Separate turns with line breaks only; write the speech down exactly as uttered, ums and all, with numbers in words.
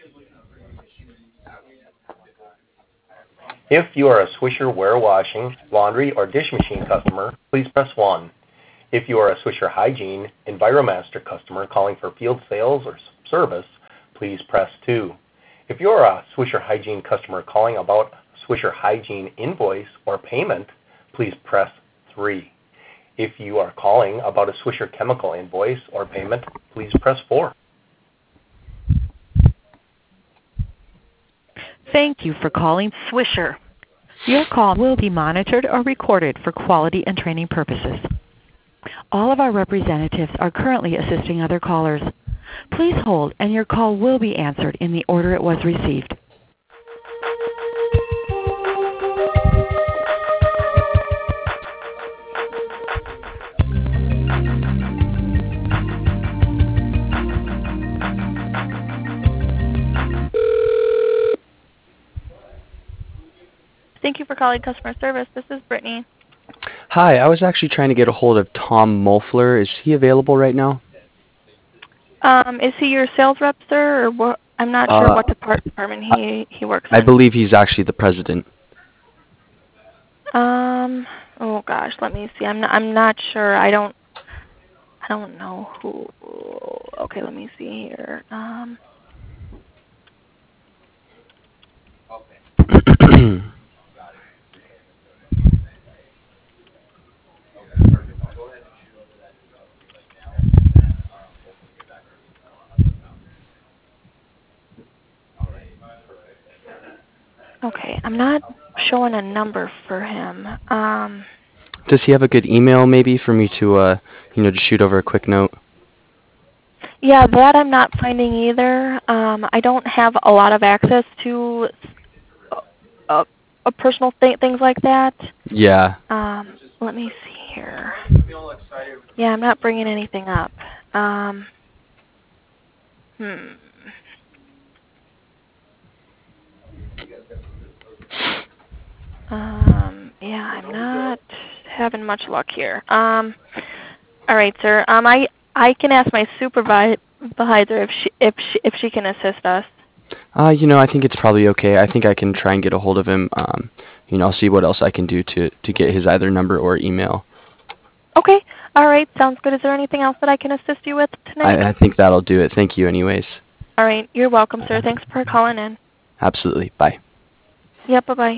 If you are a Swisher warewashing, laundry, or dish machine customer, please press one. If you are a Swisher Hygiene Enviromaster customer calling for field sales or service, please press two. If you are a Swisher Hygiene customer calling about Swisher Hygiene invoice or payment, please press three. If you are calling about a Swisher Chemical invoice or payment, please press four.
Thank you for calling Swisher. Your call will be monitored or recorded for quality and training purposes. All of our representatives are currently assisting other callers. Please hold and your call will be answered in the order it was received.
Thank you for calling customer service. This is Brittany.
Hi, I was actually trying to get a hold of Tom Mulfler. Is he available right now?
Um, is he your sales rep, sir, or what? I'm not
Uh,
sure what depart- department he he works
I
in.
believe he's actually the president.
Um. Oh gosh, let me see. I'm not. I'm not sure. I don't. I don't know who. Okay, let me see here. Um. Okay, I'm not showing a number for him. Um.
Does he have a good email maybe for me to, uh, you know, just shoot over a quick note?
Yeah, that I'm not finding either. Um, I don't have a lot of access to uh, uh, personal th- things like that.
Yeah.
Um, let me see here. Yeah, I'm not bringing anything up. Um, hmm. Um, yeah, I'm not having much luck here. Um, all right, sir. Um, I I can ask my supervisor if she if she if she can assist us.
Uh, you know, I think it's probably okay. I think I can try and get a hold of him. Um, you know, I'll see what else I can do to, to get his either number or email.
Okay. All right. Sounds good. Is there anything else that I can assist you with tonight?
I, I think that'll do it. Thank you anyways.
All right. You're welcome, sir. Thanks for calling in.
Absolutely. Bye.
Yep. Bye-bye.